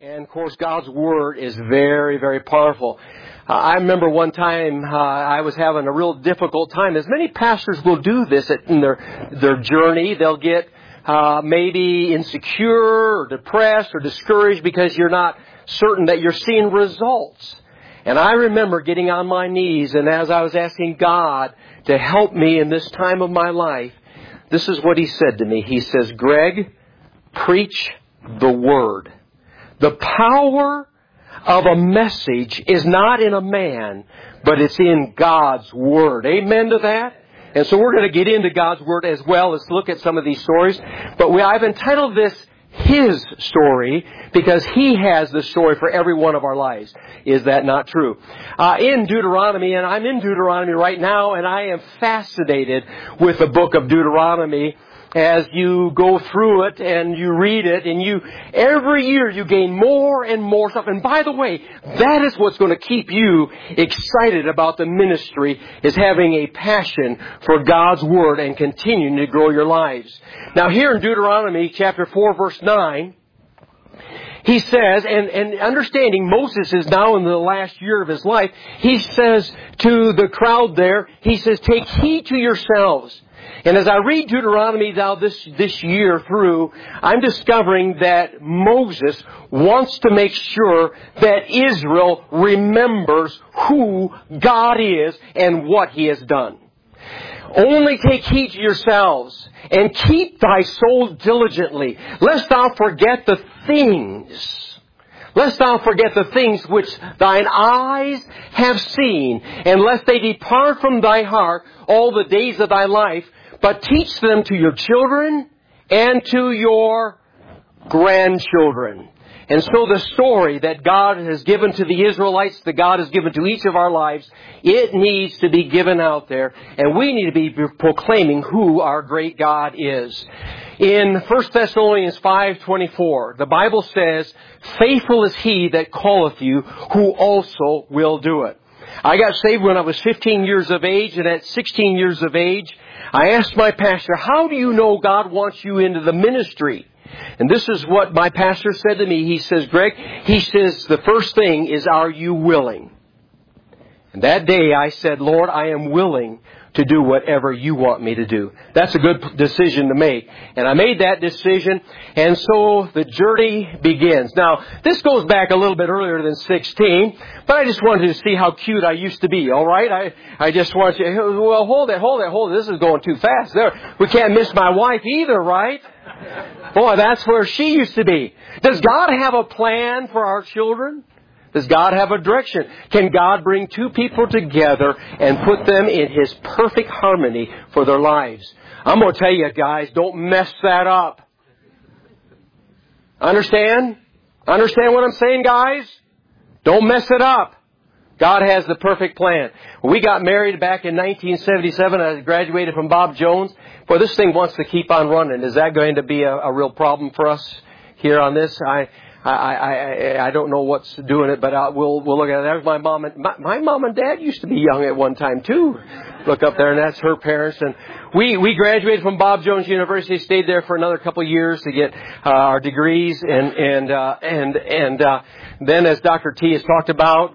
And, of course, God's Word is very, very powerful. I remember one time I was having a real difficult time. As many pastors will do this in their journey. They'll get maybe insecure or depressed or discouraged because you're not certain that you're seeing results. And I remember getting on my knees, and as I was asking God to help me in this time of my life, this is what He said to me. He says, "Greg, preach the Word." The power of a message is not in a man, but it's in God's Word. Amen to that? And so we're going to get into God's Word as well. Let's look at some of these stories. But I've entitled this His Story because He has the story for every one of our lives. Is that not true? In Deuteronomy, and I'm in Deuteronomy right now, and I am fascinated with the book of Deuteronomy. As you go through it and you read it, and every year you gain more and more stuff. And by the way, that is what's going to keep you excited about the ministry, is having a passion for God's Word and continuing to grow your lives. Now here in Deuteronomy chapter 4 verse 9, he says, and understanding Moses is now in the last year of his life, he says to the crowd there, he says, "Take heed to yourselves." And as I read Deuteronomy now this year through, I'm discovering that Moses wants to make sure that Israel remembers who God is and what He has done. "Only take heed to yourselves, and keep thy soul diligently, lest thou forget the things. Lest thou forget the things which thine eyes have seen, and lest they depart from thy heart all the days of thy life, but teach them to your children and to your grandchildren." And so the story that God has given to the Israelites, that God has given to each of our lives, it needs to be given out there. And we need to be proclaiming who our great God is. In 1 Thessalonians 5:24, the Bible says, "Faithful is He that calleth you, who also will do it." I got saved when I was 15 years of age, and at 16 years of age, I asked my pastor, "How do you know God wants you into the ministry?" And this is what my pastor said to me. He says, "Greg," he says, "the first thing is, are you willing?" And that day I said, "Lord, I am willing to do whatever you want me to do." That's a good decision to make. And I made that decision, and so the journey begins. Now, this goes back a little bit earlier than 16, but I just wanted to see how cute I used to be, all right? I just want you, well, hold it. This is going too fast. We can't miss my wife either, right? Boy, that's where she used to be. Does God have a plan for our children? Does God have a direction? Can God bring two people together and put them in His perfect harmony for their lives? I'm going to tell you, guys, don't mess that up. Understand? Understand what I'm saying, guys? Don't mess it up. God has the perfect plan. When we got married back in 1977, I graduated from Bob Jones. Boy, this thing wants to keep on running. Is that going to be a real problem for us here on this? I don't know what's doing it, but we'll look at it. There's my mom and dad used to be young at one time too. Look up there, and that's her parents. And we graduated from Bob Jones University, stayed there for another couple of years to get our degrees, and then as Dr. T has talked about,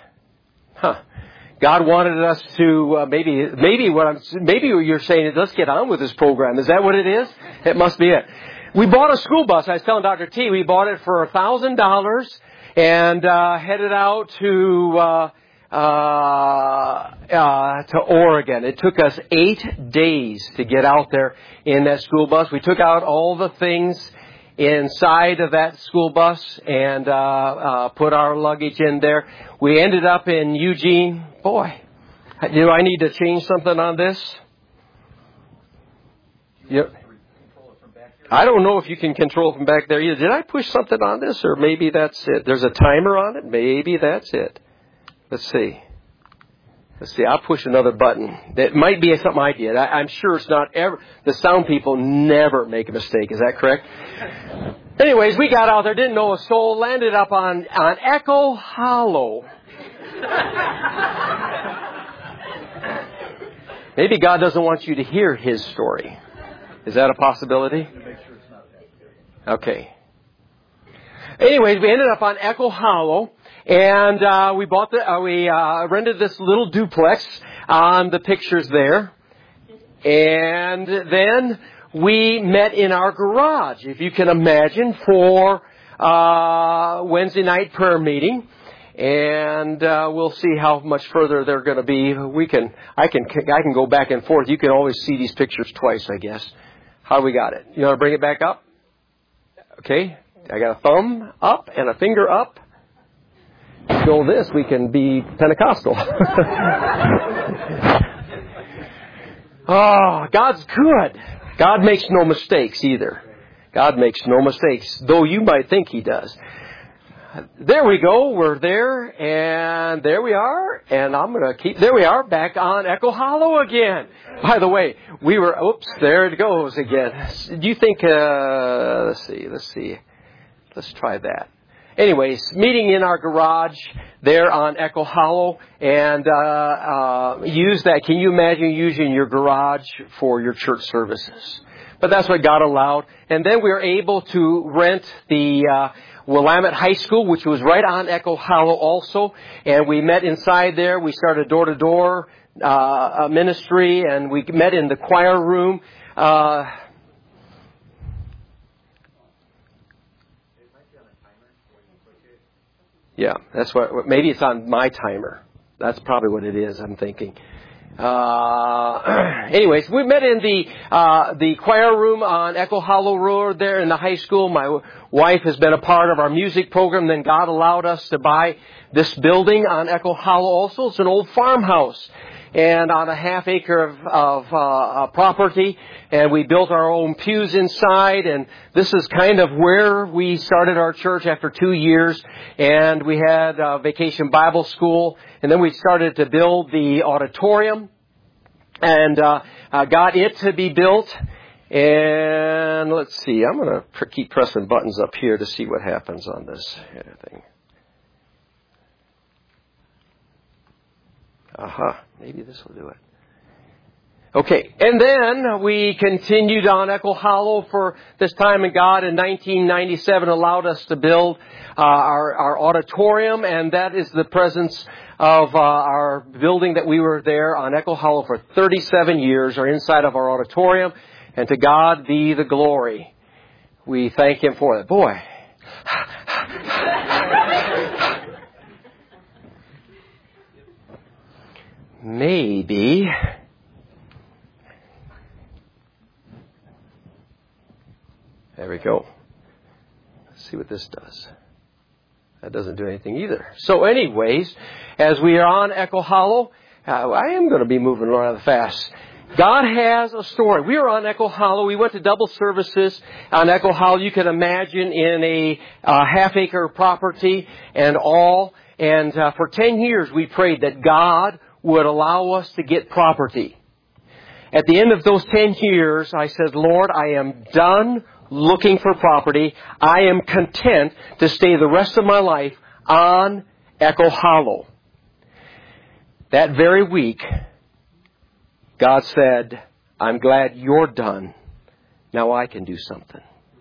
God wanted us to maybe what you're saying is, let's get on with this program. Is that what it is? It must be it. We bought a school bus. I was telling Dr. T, we bought it for $1,000 and headed out to Oregon. It took us 8 days to get out there in that school bus. We took out all the things inside of that school bus and put our luggage in there. We ended up in Eugene. Boy, do I need to change something on this? Yep. I don't know if you can control from back there either. Did I push something on this, or maybe that's it? There's a timer on it. Maybe that's it. Let's see. I'll push another button. That might be something I did. I'm sure it's not ever. The sound people never make a mistake. Is that correct? Anyways, we got out there, didn't know a soul, landed up on Echo Hollow. Maybe God doesn't want you to hear His story. Is that a possibility? Okay. anyways, we ended up on Echo Hollow, and we rented this little duplex on the pictures there, and then we met in our garage, if you can imagine, for Wednesday night prayer meeting. And we'll see how much further they're going to be. I can go back and forth. You can always see these pictures twice, I guess. How we got it? You want to bring it back up? Okay. I got a thumb up and a finger up. Go this, we can be Pentecostal. Oh, God's good. God makes no mistakes either. God makes no mistakes, though you might think He does. There we go. We're there, and there we are. And I'm going to there we are, back on Echo Hollow again. By the way, there it goes again. Do you think, let's see. Let's try that. Anyways, meeting in our garage there on Echo Hollow, and use that. Can you imagine using your garage for your church services? But that's what God allowed. And then we were able to rent the Willamette High School, which was right on Echo Hollow also. And we met inside there. We started door-to-door ministry, and we met in the choir room. Yeah, that's what. Maybe it's on my timer. That's probably what it is, I'm thinking. Anyways, we met in the choir room on Echo Hollow Road there in the high school. My wife has been a part of our music program. Then God allowed us to buy this building on Echo Hollow also. It's an old farmhouse and on a half acre of property. And we built our own pews inside. And this is kind of where we started our church after 2 years. And we had Vacation Bible School. And then we started to build the auditorium and got it to be built. And let's see, I'm going to keep pressing buttons up here to see what happens on this thing. Maybe this will do it. Okay, and then we continued on Echo Hollow for this time, and God in 1997 allowed us to build our auditorium, and that is the presence of our building that we were there on Echo Hollow for 37 years, or inside of our auditorium, and to God be the glory. We thank Him for it. Boy. Maybe. There we go. Let's see what this does. That doesn't do anything either. So anyways, as we are on Echo Hollow, I am going to be moving rather fast. God has a story. We are on Echo Hollow. We went to double services on Echo Hollow. You can imagine in a half-acre property and all. And for 10 years we prayed that God would allow us to get property. At the end of those 10 years, I said, Lord, I am done looking for property. I am content to stay the rest of my life on Echo Hollow. That very week, God said, I'm glad you're done. Now I can do something.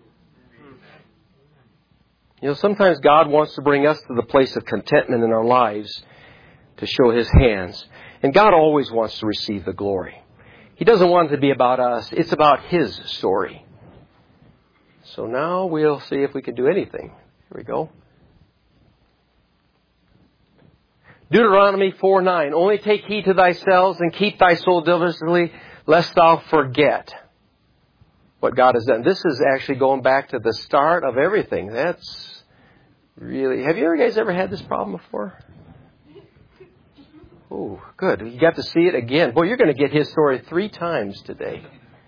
You know, sometimes God wants to bring us to the place of contentment in our lives to show His hands. And God always wants to receive the glory. He doesn't want it to be about us. It's about His story. So now we'll see if we can do anything. Here we go. Deuteronomy 4:9. Only take heed to thyself and keep thy soul diligently, lest thou forget what God has done. This is actually going back to the start of everything. That's really... Have you guys ever had this problem before? Oh, good. You got to see it again. Boy, you're going to get his story 3 times today.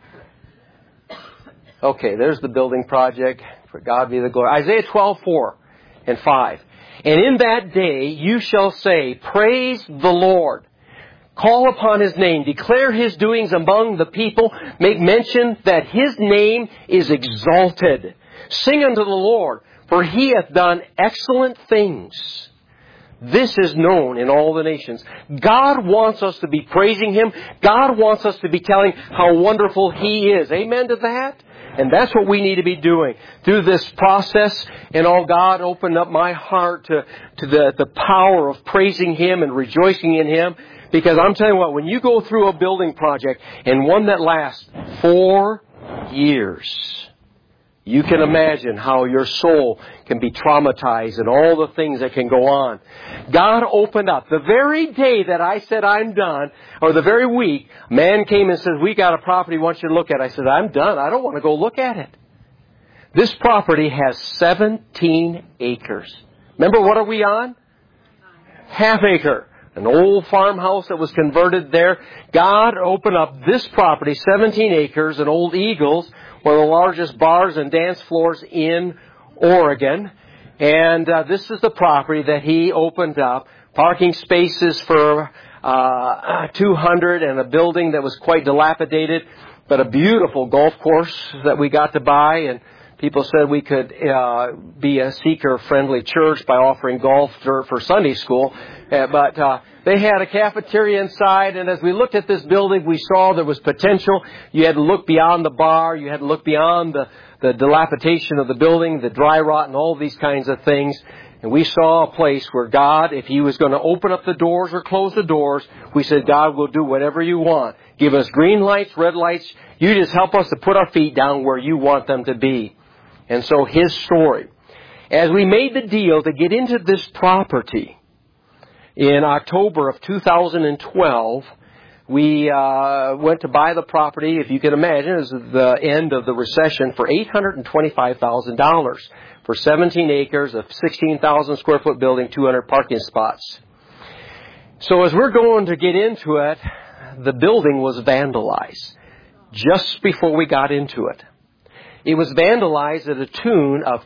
Okay, there's the building project. For God be the glory. Isaiah 12:4 and 5. And in that day you shall say, praise the Lord. Call upon His name. Declare His doings among the people. Make mention that His name is exalted. Sing unto the Lord, for He hath done excellent things. This is known in all the nations. God wants us to be praising Him. God wants us to be telling how wonderful He is. Amen to that? And that's what we need to be doing through this process. And God opened up my heart to the power of praising Him and rejoicing in Him. Because I'm telling you what, when you go through a building project and one that lasts 4 years, you can imagine how your soul can be traumatized and all the things that can go on. God opened up. The very day that I said I'm done, or the very week, man came and said, we got a property we want you to look at. I said, I'm done. I don't want to go look at it. This property has 17 acres. Remember, what are we on? Half acre. An old farmhouse that was converted there. God opened up this property, 17 acres, an Old Eagles, one of the largest bars and dance floors in Oregon. And this is the property that He opened up. Parking spaces for 200 and a building that was quite dilapidated, but a beautiful golf course that we got to buy. And people said we could be a seeker-friendly church by offering golf for Sunday school. But they had a cafeteria inside, and as we looked at this building, we saw there was potential. You had to look beyond the bar. You had to look beyond the dilapidation of the building, the dry rot, and all these kinds of things. And we saw a place where God, if He was going to open up the doors or close the doors, we said, God will do whatever you want. Give us green lights, red lights. You just help us to put our feet down where you want them to be. And so His story. As we made the deal to get into this property in October of 2012, we went to buy the property, if you can imagine, it was the end of the recession, for $825,000 for 17 acres, a 16,000 square foot building, 200 parking spots. So as we're going to get into it, the building was vandalized just before we got into it. It was vandalized at a tune of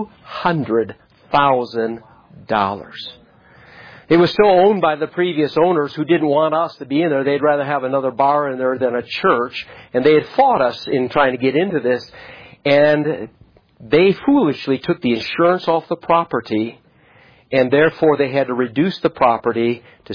$200,000. It was still owned by the previous owners who didn't want us to be in there. They'd rather have another bar in there than a church. And they had fought us in trying to get into this. And they foolishly took the insurance off the property. And therefore they had to reduce the property to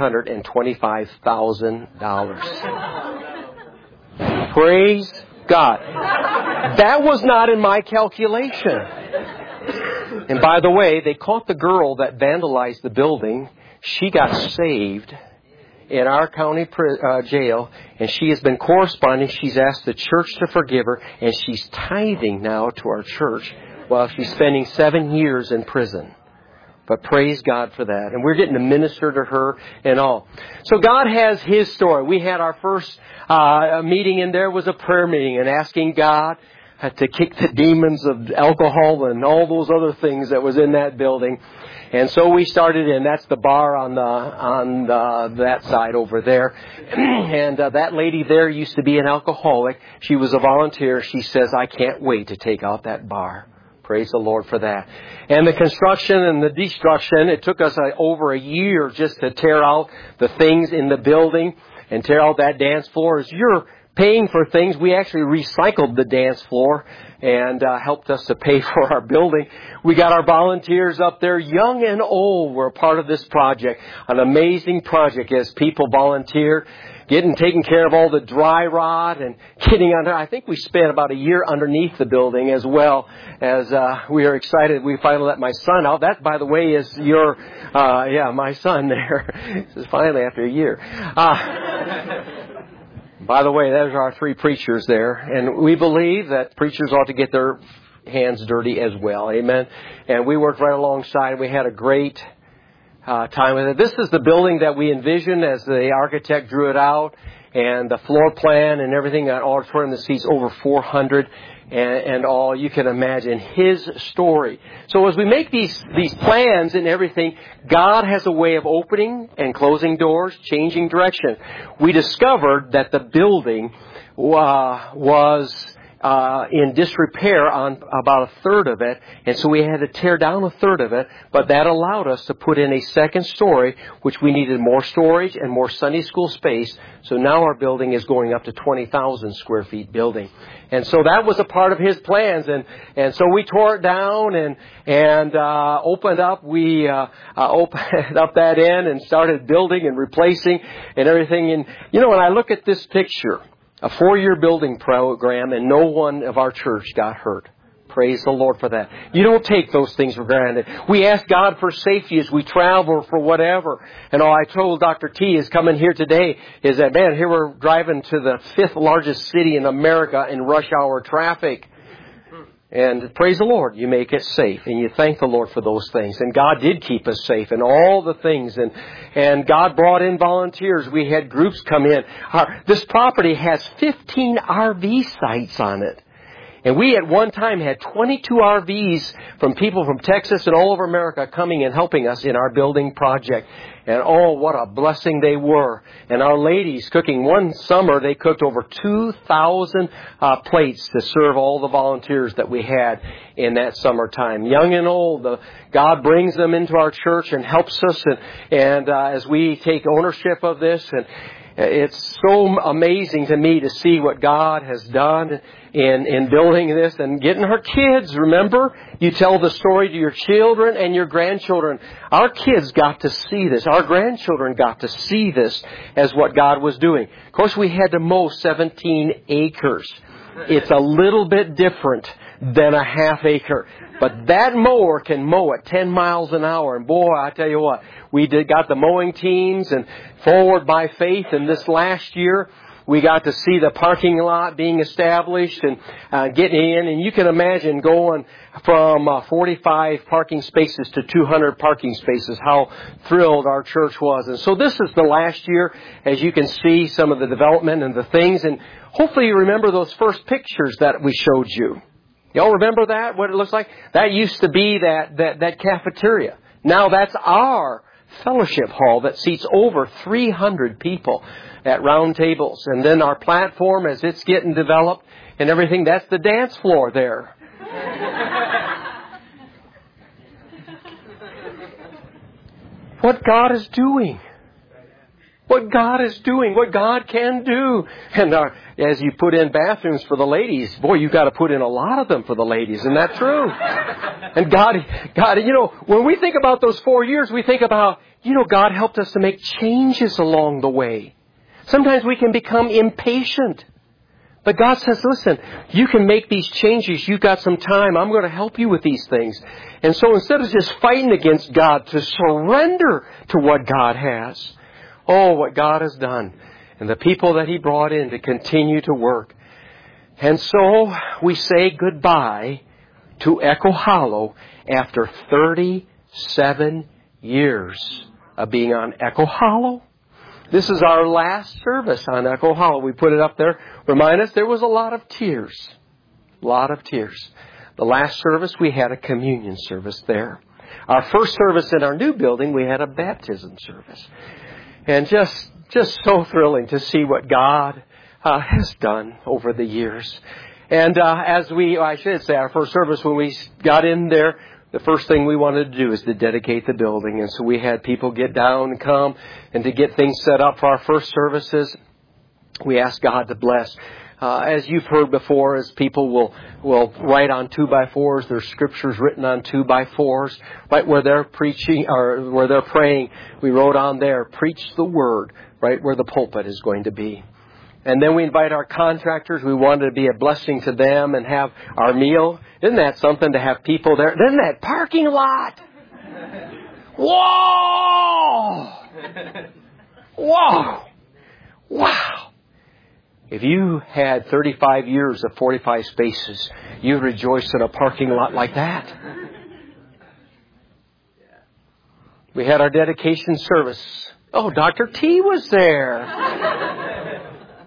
$625,000. Praise God. That was not in my calculation. And by the way, they caught the girl that vandalized the building. She got saved in our county jail, and she has been corresponding. She's asked the church to forgive her, and she's tithing now to our church while she's spending 7 years in prison. But praise God for that. And we're getting to minister to her and all. So God has His story. We had our first meeting in there was a prayer meeting and asking God to kick the demons of alcohol and all those other things that was in that building. And so we started in. That's the bar on that side over there. And that lady there used to be an alcoholic. She was a volunteer. She says, I can't wait to take out that bar. Praise the Lord for that. And the construction and the destruction, it took us over a year just to tear out the things in the building and tear out that dance floor. As you're paying for things, we actually recycled the dance floor and helped us to pay for our building. We got our volunteers up there, young and old, were a part of this project. An amazing project as people volunteer, taking care of all the dry rot and getting under. I think we spent about a year underneath the building as well, as we are excited. We finally let my son out. That, by the way, is my son there. This is finally after a year. By the way, those are our 3 preachers there. And we believe that preachers ought to get their hands dirty as well. Amen. And we worked right alongside. We had a great time with it. This is the building that we envisioned as the architect drew it out. And the floor plan and everything, that auditorium that seats over 400 and all. You can imagine His story. So as we make these plans and everything, God has a way of opening and closing doors, changing direction. We discovered that the building was in disrepair on about a third of it, and so we had to tear down a third of it, but that allowed us to put in a second story, which we needed more storage and more Sunday school space, so now our building is going up to 20,000 square feet building. And so that was a part of His plans, and so we tore it down and opened up. We opened up that end and started building and replacing and everything. And when I look at this picture, A 4-year building program, and no one of our church got hurt. Praise the Lord for that. You don't take those things for granted. We ask God for safety as we travel for whatever. And all I told Dr. T is coming here today is that, man, here we're driving to the 5th largest city in America in rush hour traffic. And praise the Lord, you make it safe. And you thank the Lord for those things. And God did keep us safe in all the things. And God brought in volunteers. We had groups come in. This property has 15 RV sites on it. And we at one time had 22 RVs from people from Texas and all over America coming and helping us in our building project. And oh, what a blessing they were. And our ladies cooking. One summer, they cooked over 2,000 plates to serve all the volunteers that we had in that summertime. Young and old, God brings them into our church and helps us. And as we take ownership of this, and it's so amazing to me to see what God has done in building this and getting her kids. Remember, you tell the story to your children and your grandchildren. Our kids got to see this. Our grandchildren got to see this as what God was doing. Of course, we had to mow 17 acres. It's a little bit different than a half acre. But that mower can mow at 10 miles an hour. And boy, I tell you what, we got the mowing teams and Forward by Faith. And this last year, we got to see the parking lot being established and getting in. And you can imagine going from 45 parking spaces to 200 parking spaces, how thrilled our church was. And so this is the last year, as you can see some of the development and the things. And hopefully you remember those first pictures that we showed you. Y'all remember that, what it looks like? That used to be that cafeteria. Now that's our fellowship hall that seats over 300 people at round tables. And then our platform, as it's getting developed and everything, that's the dance floor there. What God is doing. What God is doing, what God can do. And as you put in bathrooms for the ladies, boy, you've got to put in a lot of them for the ladies. Isn't that true? And God, you know, when we think about those 4 years, we think about, you know, God helped us to make changes along the way. Sometimes we can become impatient. But God says, listen, you can make these changes. You've got some time. I'm going to help you with these things. And so instead of just fighting against God, to surrender to what God has. Oh, what God has done. And the people that He brought in to continue to work. And so we say goodbye to Echo Hollow after 37 years of being on Echo Hollow. This is our last service on Echo Hollow. We put it up there. Remind us, there was a lot of tears. A lot of tears. The last service, we had a communion service there. Our first service in our new building, we had a baptism service. And just so thrilling to see what God has done over the years. And I should say, our first service, when we got in there, the first thing we wanted to do is to dedicate the building. And so we had people get down and come and to get things set up for our first services. We asked God to bless. As you've heard before, as people will write on 2x4s, there's scriptures written on 2x4s, right where they're preaching or where they're praying. We wrote on there, preach the word, right where the pulpit is going to be. And then we invite our contractors. We wanted to be a blessing to them and have our meal. Isn't that something to have people there? Isn't that parking lot? Whoa! Whoa! Wow! If you had 35 years of 45 spaces, you'd rejoice in a parking lot like that. We had our dedication service. Oh, Dr. T was there.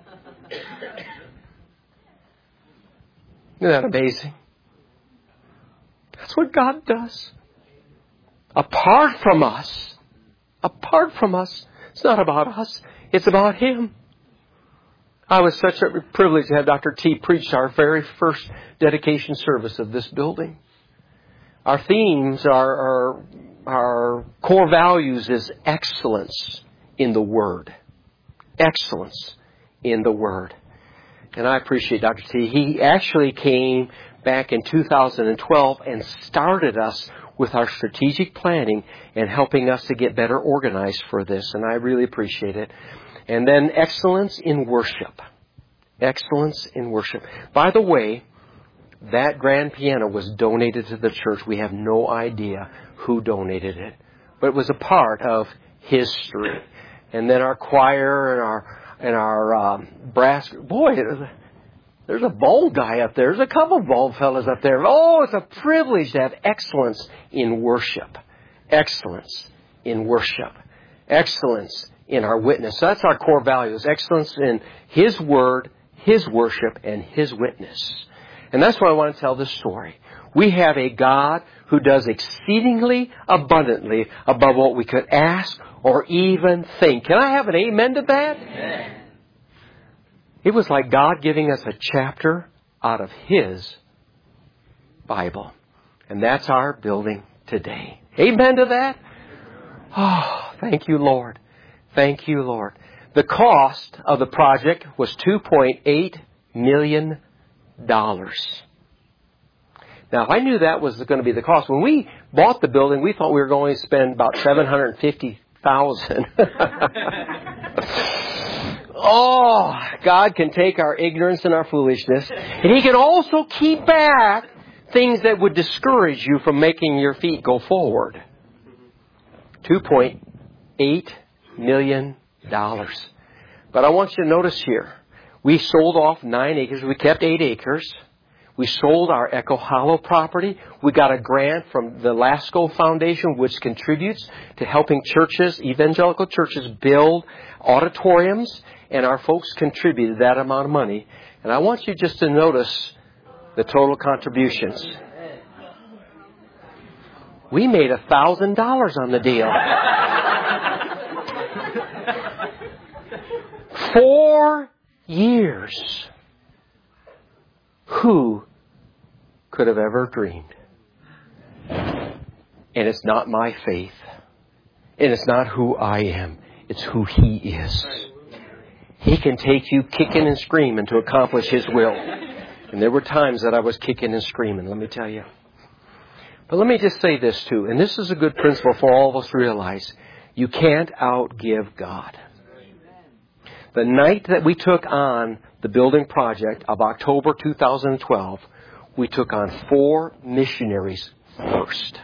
Isn't that amazing? That's what God does. Apart from us, it's not about us, it's about Him. I was such a privilege to have Dr. T preach our very first dedication service of this building. Our themes, our core values is excellence in the Word. Excellence in the Word. And I appreciate Dr. T. He actually came back in 2012 and started us with our strategic planning and helping us to get better organized for this. And I really appreciate it. And then excellence in worship. Excellence in worship. By the way, that grand piano was donated to the church. We have no idea who donated it. But it was a part of history. And then our choir and our brass... Boy, there's a bald guy up there. There's a couple of bald fellas up there. Oh, it's a privilege to have excellence in worship. Excellence in worship. Excellence in our witness. So that's our core values. Excellence in His Word, His worship, and His witness. And that's why I want to tell this story. We have a God who does exceedingly abundantly above what we could ask or even think. Can I have an amen to that? Amen. It was like God giving us a chapter out of His Bible. And that's our building today. Amen to that? Oh, thank you, Lord. Thank you, Lord. The cost of the project was $2.8 million. Now, I knew that was going to be the cost. When we bought the building, we thought we were going to spend about $750,000. Oh, God can take our ignorance and our foolishness, and He can also keep back things that would discourage you from making your feet go forward. $2.8 million. But I want you to notice here, we sold off 9 acres. We kept 8 acres. We sold our Echo Hollow property. We got a grant from the Lasco Foundation, which contributes to helping churches, evangelical churches, build auditoriums. And our folks contributed that amount of money. And I want you just to notice the total contributions. We made $1,000 on the deal. 4 years. Who could have ever dreamed? And it's not my faith. And it's not who I am. It's who He is. He can take you kicking and screaming to accomplish His will. And there were times that I was kicking and screaming, let me tell you. But let me just say this too, and this is a good principle for all of us to realize. You can't outgive God. The night that we took on the building project of October 2012, we took on 4 missionaries first.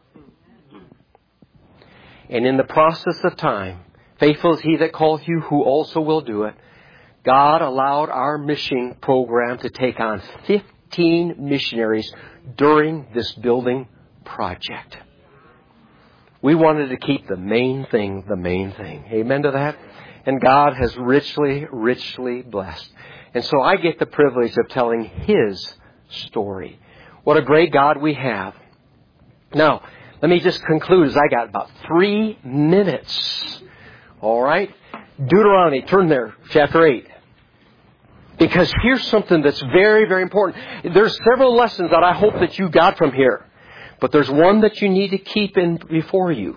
And in the process of time, faithful is He that calleth you, who also will do it. God allowed our mission program to take on 15 missionaries during this building project. We wanted to keep the main thing the main thing. Amen to that? And God has richly, richly blessed. And so I get the privilege of telling His story. What a great God we have. Now, let me just conclude as I got about 3 minutes. All right? Deuteronomy, turn there, chapter 8. Because here's something that's very, very important. There's several lessons that I hope that you got from here. But there's one that you need to keep in before you.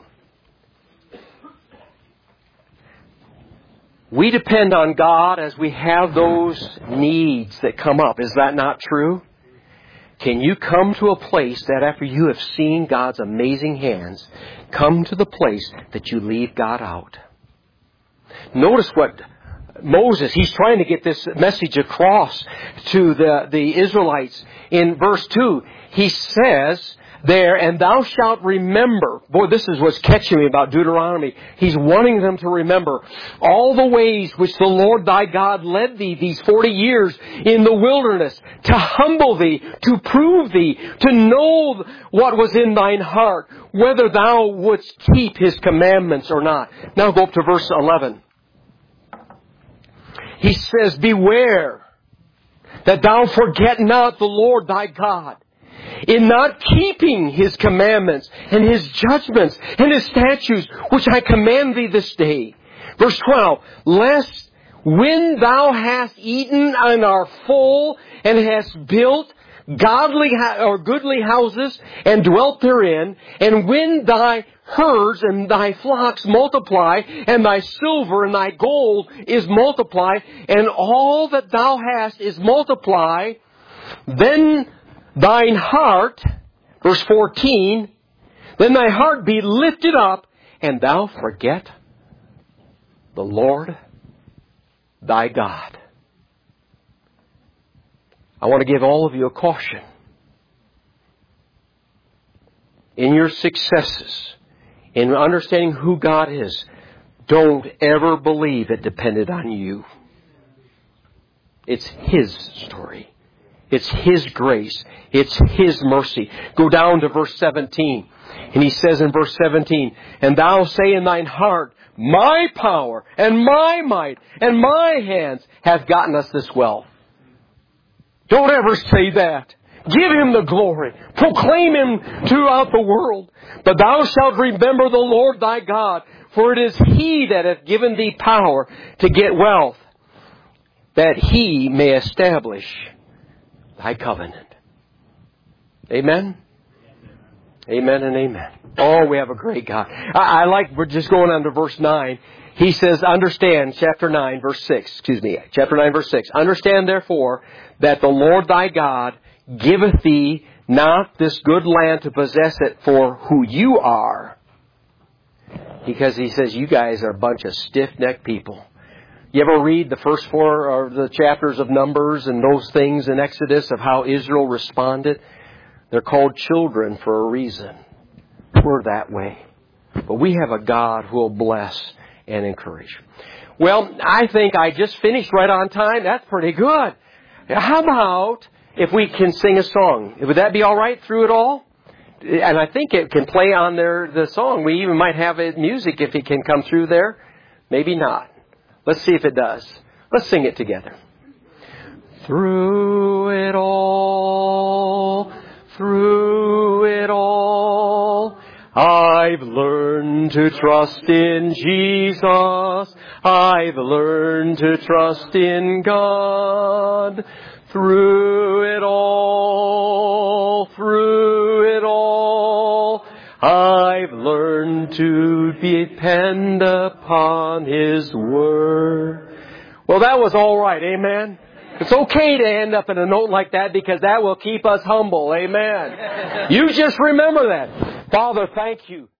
We depend on God as we have those needs that come up. Is that not true? Can you come to a place that after you have seen God's amazing hands, come to the place that you leave God out? Notice what Moses, he's trying to get this message across to the Israelites. In verse 2, he says there, and thou shalt remember. Boy, this is what's catching me about Deuteronomy. He's wanting them to remember all the ways which the Lord thy God led thee these 40 years in the wilderness, to humble thee, to prove thee, to know what was in thine heart, whether thou wouldst keep His commandments or not. Now go up to verse 11. He says, beware that thou forget not the Lord thy God, in not keeping His commandments and His judgments and His statutes, which I command thee this day. Verse 12, lest when thou hast eaten and art full and hast built godly or goodly houses and dwelt therein, and when thy herds and thy flocks multiply, and thy silver and thy gold is multiplied, and all that thou hast is multiplied, then thine heart, verse 14, then thy heart be lifted up, and thou forget the Lord thy God. I want to give all of you a caution. In your successes, in understanding who God is, don't ever believe it depended on you. It's His story. It's His grace. It's His mercy. Go down to verse 17. And he says in verse 17, "And thou say in thine heart, my power and my might and my hands have gotten us this wealth." Don't ever say that. Give Him the glory. Proclaim Him throughout the world. "But thou shalt remember the Lord thy God, for it is He that hath given thee power to get wealth, that He may establish thy covenant." Amen? Amen and amen. Oh, we have a great God. We're just going on to verse 9. He says, understand, chapter 9, verse 6. "Understand therefore that the Lord thy God giveth thee not this good land to possess it for who you are." Because He says, you guys are a bunch of stiff-necked people. You ever read the first 4 or the chapters of Numbers and those things in Exodus of how Israel responded? They're called children for a reason. We're that way. But we have a God who will bless and encourage. Well, I think I just finished right on time. That's pretty good. How about if we can sing a song? Would that be all right through it all? And I think it can play on the song. We even might have it music if it can come through there. Maybe not. Let's see if it does. Let's sing it together. Through it all, I've learned to trust in Jesus. I've learned to trust in God. Through it all, I've learned to depend upon His Word. Well, that was all right. Amen. It's okay to end up in a note like that because that will keep us humble. Amen. You just remember that. Father, thank You.